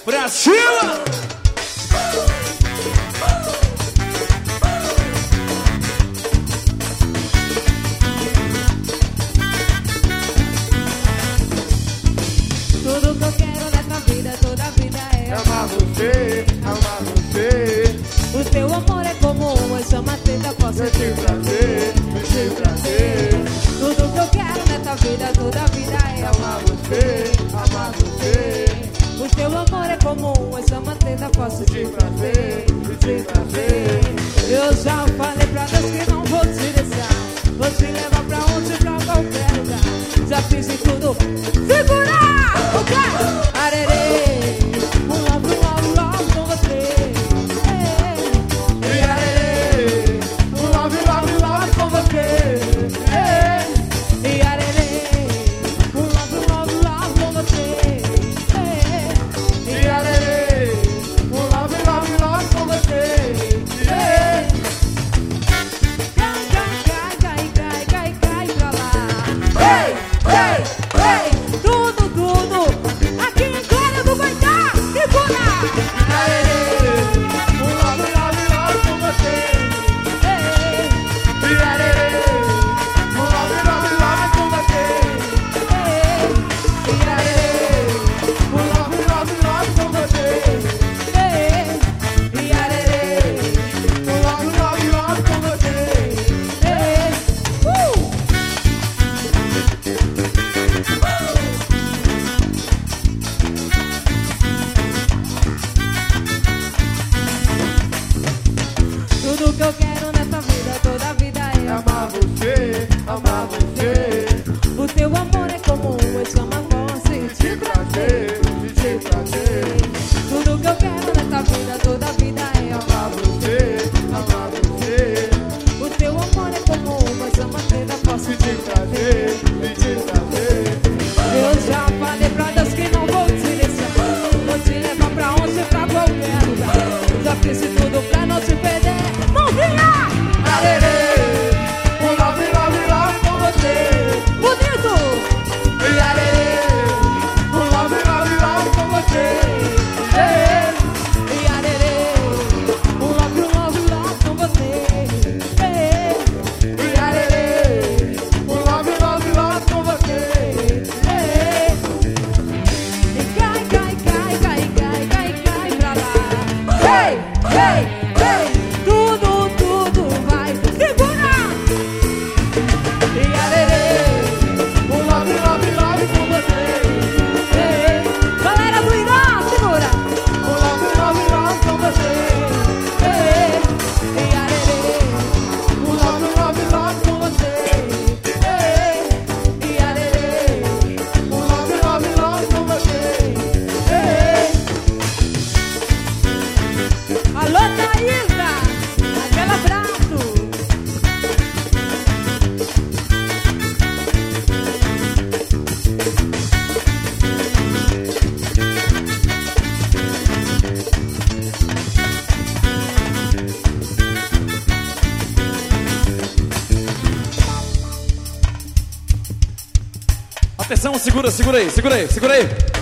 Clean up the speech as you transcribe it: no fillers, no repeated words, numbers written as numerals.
Pra cima! Tudo que eu quero nessa vida, toda a vida é amar você, amar você. O teu amor é como uma chama tenta, posso Sentir prazer, sentir prazer. Tudo que eu quero nessa vida, toda a vida é Amar você, amar você. O teu amor é como uma chama tenta, posso Sentir prazer, sentir prazer. Eu já falei pra Deus que não vou te deixar. Vou te levar pra onde, pra qualquer lugar. Já fiz de tudo. Segura! O quê? Arerê, love com você. E arerê, love com você. E arerê, love com você. E arerê, love com você. Cai pra lá. Ei, ei, ei. Tudo, aqui em Glória do Baitá, segura! Arerê, love com você. E arerê, love com você. E arerê, love com você. E arerê, Love com você. Tudo que eu quero nessa vida, toda a vida é Amar você, amar você. O teu amor é como uma chama forte. Sentir prazer, sentir prazer. Tudo que eu quero nessa vida, toda a vida é Amar você, amar você. O teu amor é como uma chama tenda, posso Sentir prazer, sentir prazer. Eu já falei pra Deus que não vou te deixar. Vou te levar pra onde, pra qualquer lugar. Já fiz de tudo pra não te perder. Mãozinha! Arerê, love com você. Bonito! E arerê, love com você. E arerê, love com você. E arerê, love com você. E cai pra lá. Ei, tudo vai. Segura! E arerê, love com você. Galera do Irã, segura! Love com você. E arerê, Love com você. e arerê. Love com você. Alô, Thaísa! Aquele abraço! Atenção, segura aí.